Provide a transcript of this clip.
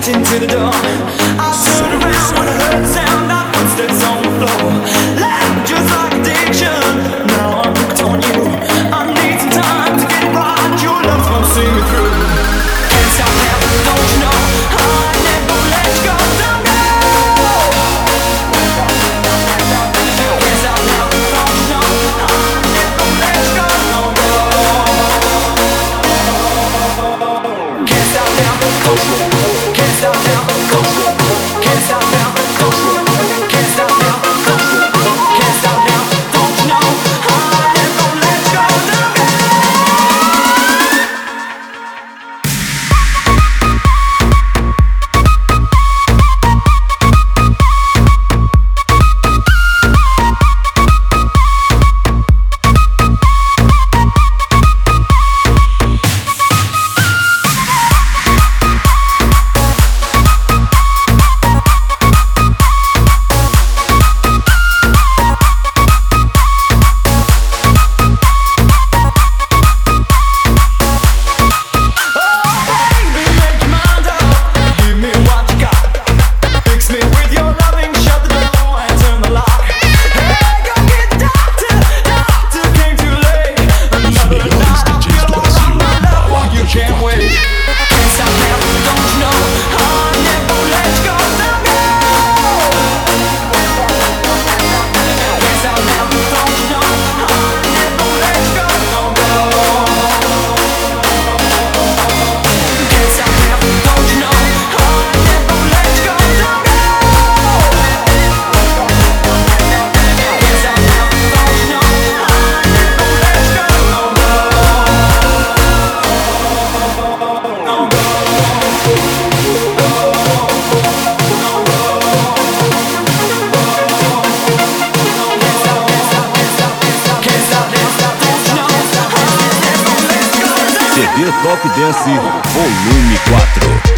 walked into the door. I turned around when I heard the sound of footsteps on the floor. Loud, just like addiction. Now I'm hooked on you. I need some time to get it right. Your love won't see me through. Can't stop now, don't you know? I never let you go. Don't go. Can't stop now, don't you know? I never let you go. Don't go. Can't stop now, don't you know? Can't stop now, don't you know? Can't stop now, don't you know? Can't stop now, don't you know? Can't stop now, don't you know? I never let you go. Don't go. CD Top Dance Volume 4.